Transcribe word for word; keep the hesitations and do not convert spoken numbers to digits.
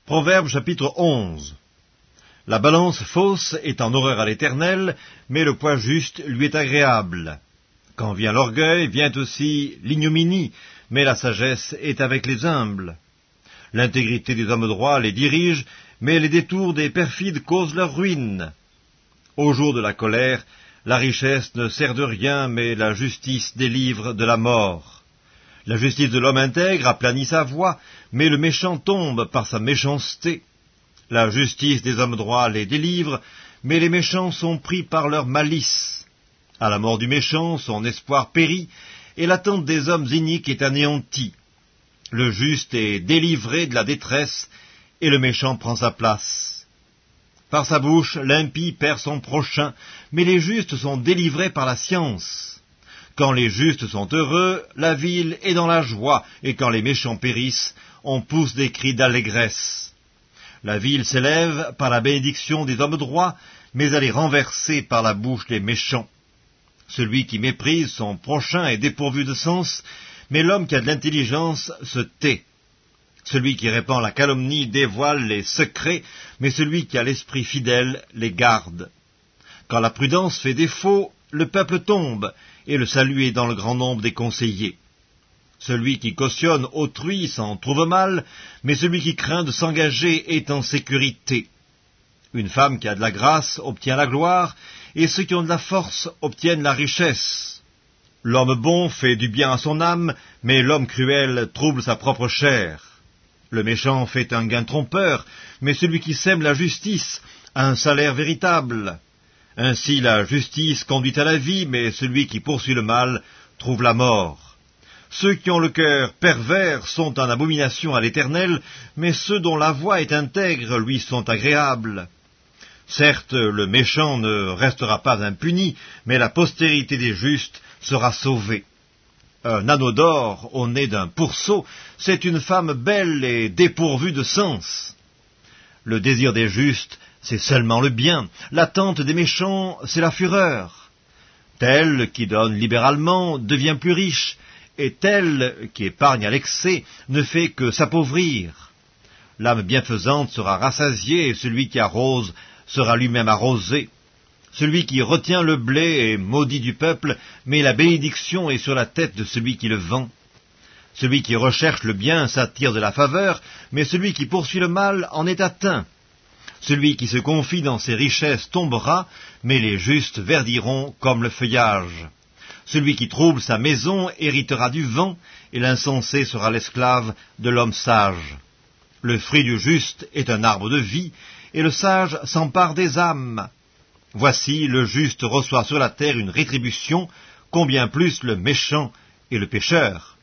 Proverbe chapitre onze. La balance fausse est en horreur à l'Éternel, mais le poids juste lui est agréable. Quand vient l'orgueil, vient aussi l'ignominie, mais la sagesse est avec les humbles. L'intégrité des hommes droits les dirige, mais les détours des perfides causent leur ruine. Au jour de la colère, la richesse ne sert de rien, mais la justice délivre de la mort. La justice de l'homme intègre aplanit sa voie, mais le méchant tombe par sa méchanceté. La justice des hommes droits les délivre, mais les méchants sont pris par leur malice. À la mort du méchant, son espoir périt, et l'attente des hommes iniques est anéantie. Le juste est délivré de la détresse, et le méchant prend sa place. Par sa bouche, l'impie perd son prochain, mais les justes sont délivrés par la science. Quand les justes sont heureux, la ville est dans la joie, et quand les méchants périssent, on pousse des cris d'allégresse. La ville s'élève par la bénédiction des hommes droits, mais elle est renversée par la bouche des méchants. Celui qui méprise son prochain est dépourvu de sens, mais l'homme qui a de l'intelligence se tait. Celui qui répand la calomnie dévoile les secrets, mais celui qui a l'esprit fidèle les garde. Quand la prudence fait défaut, le peuple tombe, et le salut est dans le grand nombre des conseillers. Celui qui cautionne autrui s'en trouve mal, mais celui qui craint de s'engager est en sécurité. Une femme qui a de la grâce obtient la gloire, et ceux qui ont de la force obtiennent la richesse. L'homme bon fait du bien à son âme, mais l'homme cruel trouble sa propre chair. Le méchant fait un gain trompeur, mais celui qui sème la justice a un salaire véritable. Ainsi la justice conduit à la vie, mais celui qui poursuit le mal trouve la mort. Ceux qui ont le cœur pervers sont en abomination à l'Éternel, mais ceux dont la voix est intègre lui sont agréables. Certes, le méchant ne restera pas impuni, mais la postérité des justes sera sauvée. Un anneau d'or au nez d'un pourceau, c'est une femme belle et dépourvue de sens. Le désir des justes, c'est seulement le bien. L'attente des méchants, c'est la fureur. Tel qui donne libéralement devient plus riche, et tel qui épargne à l'excès ne fait que s'appauvrir. L'âme bienfaisante sera rassasiée, et celui qui arrose sera lui-même arrosé. Celui qui retient le blé est maudit du peuple, mais la bénédiction est sur la tête de celui qui le vend. Celui qui recherche le bien s'attire de la faveur, mais celui qui poursuit le mal en est atteint. Celui qui se confie dans ses richesses tombera, mais les justes verdiront comme le feuillage. Celui qui trouble sa maison héritera du vent, et l'insensé sera l'esclave de l'homme sage. Le fruit du juste est un arbre de vie, et le sage s'empare des âmes. Voici, le juste reçoit sur la terre une rétribution, combien plus le méchant et le pécheur.